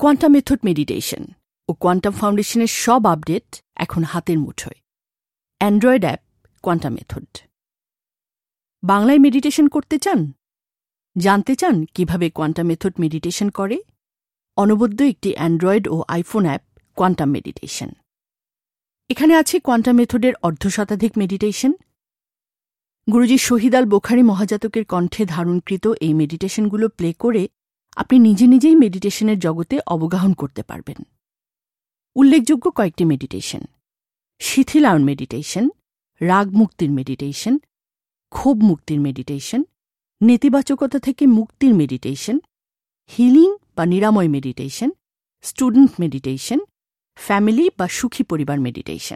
Quantum method meditation ও quantum ফাউন্ডেশনের সব আপডেট এখন হাতের মুঠোয়। Android app quantum method. বাংলায় মেডিটেশন করতে চান? জানতে চান কিভাবে কোয়ান্টাম মেথড মেডিটেশন করে? অনবদ্য একটি অ্যান্ড্রয়েড ও আইফোন অ্যাপ কোয়ান্টাম মেডিটেশন। এখানে আছে কোয়ান্টাম মেথডের অর্ধশতাধিক মেডিটেশন। গুরুজি শহীদ আল বোখারি মহাজাতকের কণ্ঠে ধারণকৃত এই মেডিটেশনগুলো প্লে করে আপনি নিজে নিজেই মেডিটেশনের জগতে অবগাহন করতে পারবেন। উল্লেখযোগ্য কয়েকটি মেডিটেশন: শিথিলায়ন মেডিটেশন, রাগ মুক্তির মেডিটেশন, ক্ষোভ মুক্তির মেডিটেশন, নেতিবাচকতা থেকে মুক্তির মেডিটেশন, হিলিং বা নিরাময় মেডিটেশন, স্টুডেন্ট মেডিটেশন, ফ্যামিলি বা সুখী পরিবার মেডিটেশন,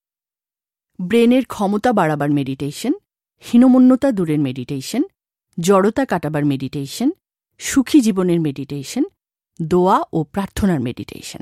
ব্রেনের ক্ষমতা বাড়াবার মেডিটেশন, হীনমন্যতা দূরের মেডিটেশন, জড়তা কাটাবার মেডিটেশন, সুখী জীবনের মেডিটেশন, দোয়া ও প্রার্থনার meditation.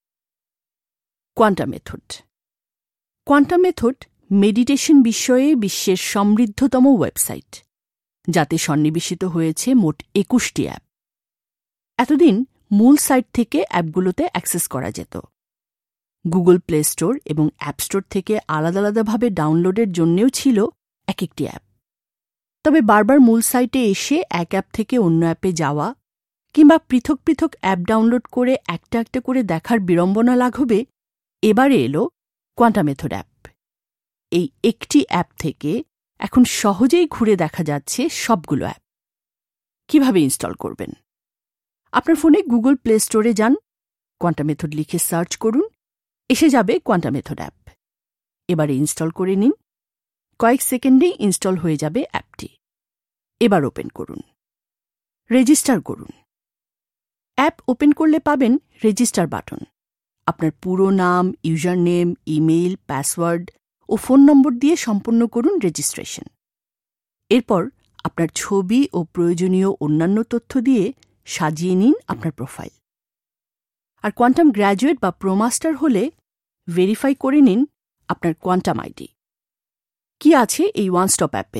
Quantum method. Quantum method meditation বিষয়ে বিশ্বের সমৃদ্ধতম ওয়েবসাইট, যাতে সন্নিবেশিত হয়েছে মোট ২১টি অ্যাপ। এতদিন মূল সাইট থেকে অ্যাপগুলোতে অ্যাক্সেস করা যেত। গুগল প্লে স্টোর এবং অ্যাপ স্টোর থেকে আলাদা আলাদাভাবে ডাউনলোডের জন্যেও ছিল এক একটি অ্যাপ। তবে বারবার মূল সাইটে এসে এক অ্যাপ থেকে অন্য অ্যাপে যাওয়া কিংবা পৃথক পৃথক অ্যাপ ডাউনলোড করে একটা একটা করে দেখার বিড়ম্বনা লাঘবে এবারে এলো কোয়ান্টাম মেথড অ্যাপ। এই একটি অ্যাপ থেকে এখন সহজেই ঘুরে দেখা যাচ্ছে সবগুলো অ্যাপ। কিভাবে ইনস্টল করবেন? আপনার ফোনে গুগল প্লে স্টোরে যান, কোয়ান্টাম মেথড লিখে সার্চ করুন, এসে যাবে কোয়ান্টাম মেথড অ্যাপ। এবারে ইনস্টল করে নিন। কয়েক সেকেন্ডেই ইনস্টল হয়ে যাবে অ্যাপটি। এবার ওপেন করুন, রেজিস্টার করুন। অ্যাপ ওপেন করলে পাবেন রেজিস্টার বাটন। আপনার পুরো নাম, ইউজার নেম, ইমেইল, পাসওয়ার্ড ও ফোন নম্বর দিয়ে সম্পন্ন করুন রেজিস্ট্রেশন। এরপর আপনার ছবি ও প্রয়োজনীয় অন্যান্য তথ্য দিয়ে সাজিয়ে নিন আপনার প্রোফাইল। আর কোয়ান্টাম গ্র্যাজুয়েট বা প্রোমাস্টার হলে ভেরিফাই করে নিন আপনার কোয়ান্টাম আইডি। কি আছে এই ওয়ান স্টপ অ্যাপে?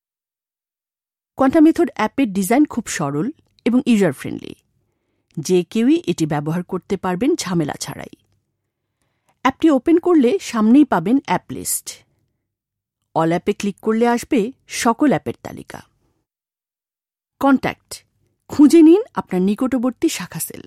কোয়ান্টাম মেথড অ্যাপের ডিজাইন খুব সরল এবং ইউজার ফ্রেন্ডলি। যে কেউই এটি ব্যবহার করতে পারবেন ঝামেলা ছাড়াই। অ্যাপটি ওপেন করলে সামনেই পাবেন অ্যাপ লিস্ট। অল অ্যাপে ক্লিক করলে আসবে সকল অ্যাপের তালিকা। কন্ট্যাক্ট, খুঁজে নিন আপনার নিকটবর্তী শাখা সেল।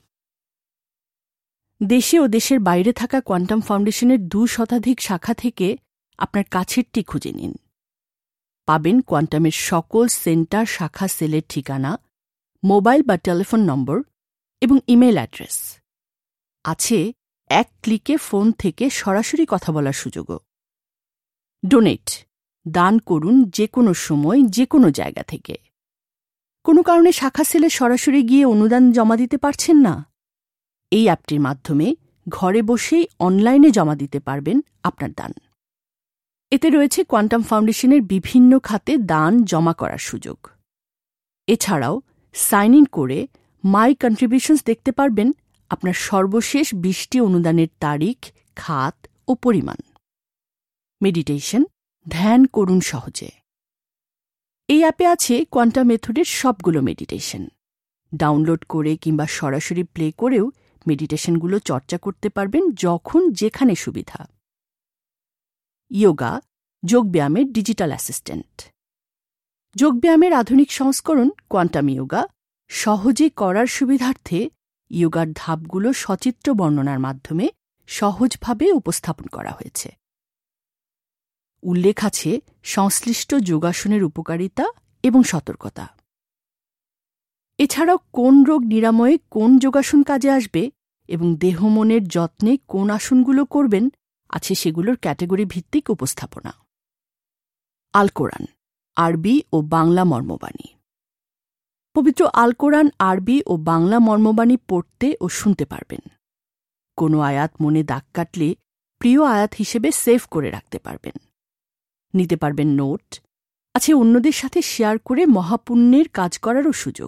দেশে ও দেশের বাইরে থাকা কোয়ান্টাম ফাউন্ডেশনের ২ শতাধিক শাখা থেকে আপনার কাছেরটি খুঁজে নিন। পাবেন কোয়ান্টামের সকল সেন্টার শাখা সেলের ঠিকানা, মোবাইল বা টেলিফোন নম্বর এবং ইমেল অ্যাড্রেস। আছে এক ক্লিকে ফোন থেকে সরাসরি কথা বলার সুযোগও। ডোনেট, দান করুন যে কোনো সময় যে কোনো জায়গা থেকে। কোনো কারণে শাখা সেলে সরাসরি গিয়ে অনুদান জমা দিতে পারছেন না? এই অ্যাপটির মাধ্যমে ঘরে বসেই অনলাইনে জমা দিতে পারবেন আপনার দান। এতে রয়েছে কোয়ান্টাম ফাউন্ডেশনের বিভিন্ন খাতে দান জমা করার সুযোগ। এছাড়াও সাইন ইন করে মাই কন্ট্রিবিউশনস দেখতে পারবেন আপনার সর্বশেষ ২০টি অনুদানের তারিখ, খাত ও পরিমাণ। মেডিটেশন, ধ্যান করুন সহজে। এই অ্যাপে আছে কোয়ান্টাম মেথডের সবগুলো মেডিটেশন। ডাউনলোড করে কিংবা সরাসরি প্লে করেও মেডিটেশনগুলো চর্চা করতে পারবেন যখন যেখানে সুবিধা। ইয়োগা, যোগব্যায়ামের ডিজিটাল অ্যাসিস্ট্যান্ট। যোগব্যায়ামের আধুনিক সংস্করণ কোয়ান্টাম ইয়োগা সহজে করার সুবিধার্থে ইয়োগার ধাপগুলো সচিত্র বর্ণনার মাধ্যমে সহজভাবে উপস্থাপন করা হয়েছে। উল্লেখ আছে সংশ্লিষ্ট যোগাসনের উপকারিতা এবং সতর্কতা। এছাড়াও কোন রোগ নিরাময়ে কোন যোগাসন কাজে আসবে এবং দেহ মনের যত্নে কোন আসনগুলো করবেন আছে সেগুলোর ক্যাটেগরি ভিত্তিক উপস্থাপনা। আল কোরআন, আরবি ও বাংলা মর্মবাণী। পবিত্র আল কোরআন আরবি ও বাংলা মর্মবাণী পড়তে ও শুনতে পারবেন। কোনো আয়াত মনে দাগ কাটলে প্রিয় আয়াত হিসেবে সেভ করে রাখতে পারবেন। নিতে পারবেন নোট, আছে অন্যদের সাথে শেয়ার করে মহাপুণ্যের কাজ করারও সুযোগ।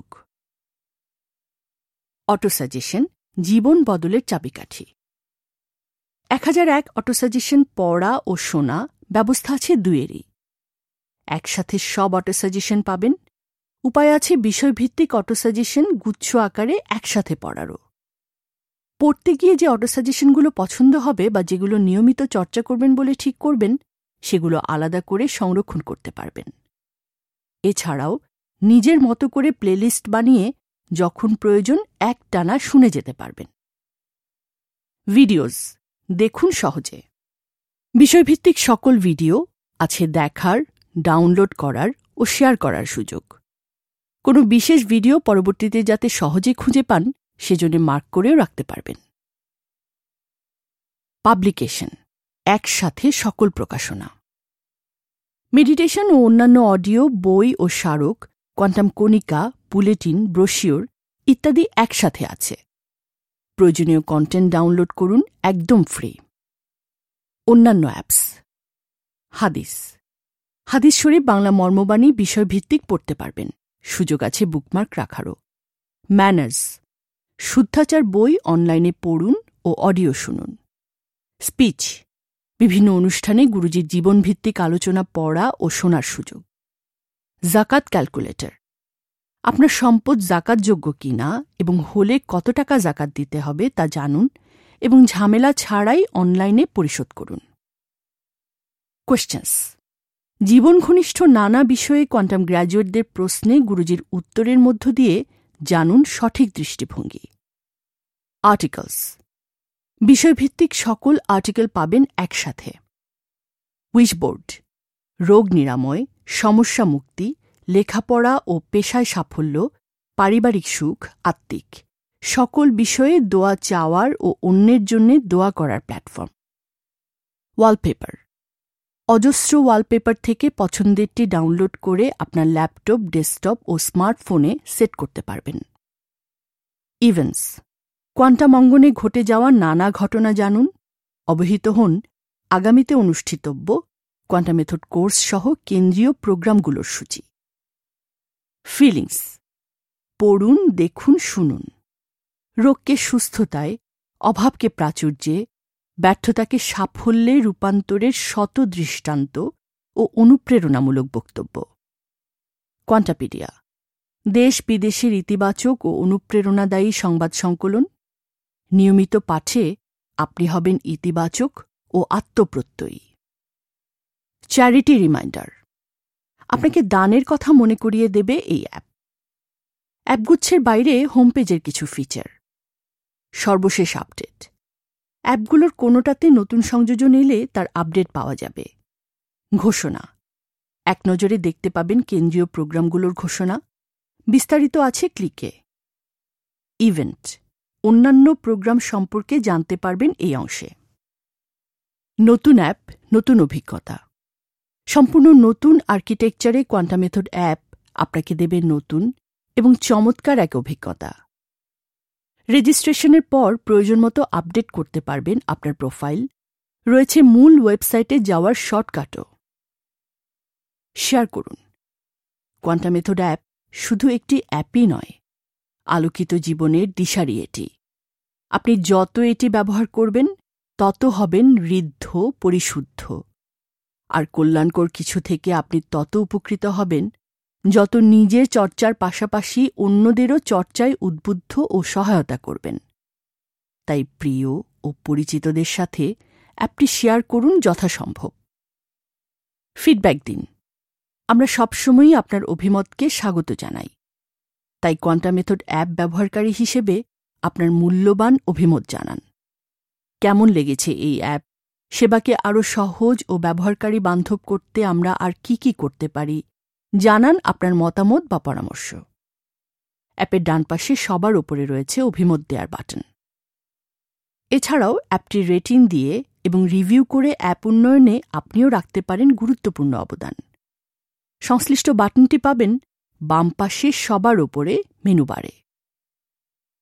অটোসাজেশন, জীবন বদলের চাবিকাঠি। ১০০১ অটোসাজেশন পড়া ও শোনা ব্যবস্থা আছে দুয়েরই। একসাথে সব অটোসাজেশন পাবেন। উপায় আছে বিষয়ভিত্তিক অটোসাজেশন গুচ্ছ আকারে একসাথে পড়ারও। পড়তে গিয়ে যে অটো সাজেশনগুলো পছন্দ হবে বা যেগুলো নিয়মিত চর্চা করবেন বলে ঠিক করবেন সেগুলো আলাদা করে সংরক্ষণ করতে পারবেন। এছাড়াও নিজের মতো করে প্লেলিস্ট বানিয়ে যখন প্রয়োজন একটানা শুনে যেতে পারবেন। ভিডিওস দেখুন সহজে। বিষয়ভিত্তিক সকল ভিডিও আছে দেখার, ডাউনলোড করার ও শেয়ার করার সুযোগ। কোনো বিশেষ ভিডিও পরবর্তীতে যাতে সহজে খুঁজে পান সেজন্য মার্ক করেও রাখতে পারবেন। পাবলিকেশন একসাথে সকল প্রকাশনা। মেডিটেশন ও অন্যান্য অডিও, বই ও স্মারক, কোয়ান্টাম কণিকা, বুলেটিন, ব্রোশিওর ইত্যাদি একসাথে আছে। প্রয়োজনীয় কন্টেন্ট ডাউনলোড করুন একদম ফ্রি। অন্যান্য অ্যাপস। হাদিস শরীফ বাংলা মর্মবাণী বিষয়ভিত্তিক পড়তে পারবেন, সুযোগ আছে বুকমার্ক রাখারও। ম্যানার্স শুদ্ধাচার বই অনলাইনে পড়ুন ও অডিও শুনুন। স্পিচ বিভিন্ন অনুষ্ঠানে গুরুজির জীবনভিত্তিক আলোচনা পড়া ও শোনার সুযোগ। জাকাত ক্যালকুলেটর আপনার সম্পদ জাকাতযোগ্য কিনা এবং হলে কত টাকা জাকাত দিতে হবে তা জানুন এবং ঝামেলা ছাড়াই অনলাইনে পরিশোধ করুন। কোয়েশ্চেন্স জীবন ঘনিষ্ঠ নানা বিষয়ে কোয়ান্টাম গ্র্যাজুয়েটদের প্রশ্নে গুরুজির উত্তরের মধ্য দিয়ে জানুন সঠিক দৃষ্টিভঙ্গি। আর্টিকেলস বিষয়ভিত্তিক সকল আর্টিকেল পাবেন একসাথে। উইশবোর্ড রোগ নিরাময়, সমস্যা মুক্তি, লেখাপড়া ও পেশায় সাফল্য, পারিবারিক সুখ, আত্মিক সকল বিষয়ে দোয়া চাওয়ার ও অন্যের জন্য দোয়া করার প্ল্যাটফর্ম। ওয়ালপেপার অজস্র ওয়ালপেপার থেকে পছন্দেরটি ডাউনলোড করে আপনার ল্যাপটপ, ডেস্কটপ ও স্মার্টফোনে সেট করতে পারবেন। ইভেন্টস কোয়ান্টাম অঙ্গনে ঘটে যাওয়া নানা ঘটনা জানুন। অবহিত হন আগামীতে অনুষ্ঠিতব্য কোয়ান্টাম মেথড কোর্স সহ কেন্দ্রীয় প্রোগ্রামগুলোর সূচি। ফিলিংস পড়ুন, দেখুন, শুনুন। রোগকে সুস্থতায়, অভাবকে প্রাচুর্যে, ব্যর্থতাকে সাফল্যে রূপান্তরের শত দৃষ্টান্ত ও অনুপ্রেরণামূলক বক্তব্য। কোয়ান্টাপিডিয়া দেশ বিদেশের ইতিবাচক ও অনুপ্রেরণাদায়ী সংবাদ সংকলন। নিয়মিত পাঠে আপনি হবেন ইতিবাচক ও আত্মপ্রত্যয়ী। চ্যারিটি রিমাইন্ডার আপনাকে দানের কথা মনে করিয়ে দেবে এই অ্যাপ। অ্যাপগুচ্ছের বাইরে হোম পেজের কিছু ফিচার। সর্বশেষ আপডেট অ্যাপগুলোর কোনোটাতে নতুন সংযোজন এলে তার আপডেট পাওয়া যাবে। ঘোষণা এক নজরে দেখতে পাবেন কেন্দ্রীয় প্রোগ্রামগুলোর ঘোষণা। বিস্তারিত আছে ক্লিকে। ইভেন্ট অন্যান্য প্রোগ্রাম সম্পর্কে জানতে পারবেন এই অংশে। নতুন অ্যাপ, নতুন অভিজ্ঞতা। সম্পূর্ণ নতুন আর্কিটেকচারে কোয়ান্টাম মেথড অ্যাপ আপনাকে দেবে নতুন এবং চমৎকার এক অভিজ্ঞতা। রেজিস্ট্রেশনের পর প্রয়োজন মতো আপডেট করতে পারবেন আপনার প্রোফাইল। রয়েছে মূল ওয়েবসাইটে যাওয়ার শর্টকাটও। শেয়ার করুন। কোয়ান্টাম মেথড অ্যাপ শুধু একটি অ্যাপই নয়, আলোকিত জীবনের দিশারি এটি। আপনি যত এটি ব্যবহার করবেন তত হবেন ঋদ্ধ, পরিশুদ্ধ। আর কল্যাণকর কিছু থেকে আপনি তত উপকৃত হবেন যত নিজের চর্চার পাশাপাশি অন্যদেরও চর্চায় উদ্বুদ্ধ ও সহায়তা করবেন। তাই প্রিয় ও পরিচিতদের সাথে অ্যাপটি শেয়ার করুন যথাসম্ভব। ফিডব্যাক দিন। আমরা সবসময়ই আপনার অভিমতকে স্বাগত জানাই। তাই কোয়ান্টাম মেথড অ্যাপ ব্যবহারকারী হিসেবে আপনার মূল্যবান অভিমত জানান। কেমন লেগেছে এই অ্যাপ? সেবাকে আরও সহজ ও ব্যবহারকারী বান্ধব করতে আমরা আর কি করতে পারি? জানান আপনার মতামত বা পরামর্শ। অ্যাপের ডান পাশে সবার ওপরে রয়েছে অভিমত দেওয়ার বাটন। এছাড়াও অ্যাপটির রেটিং দিয়ে এবং রিভিউ করে অ্যাপ উন্নয়নে আপনিও রাখতে পারেন গুরুত্বপূর্ণ অবদান। সংশ্লিষ্ট বাটনটি পাবেন বাম পাশে সবার ওপরে মেনু বারে।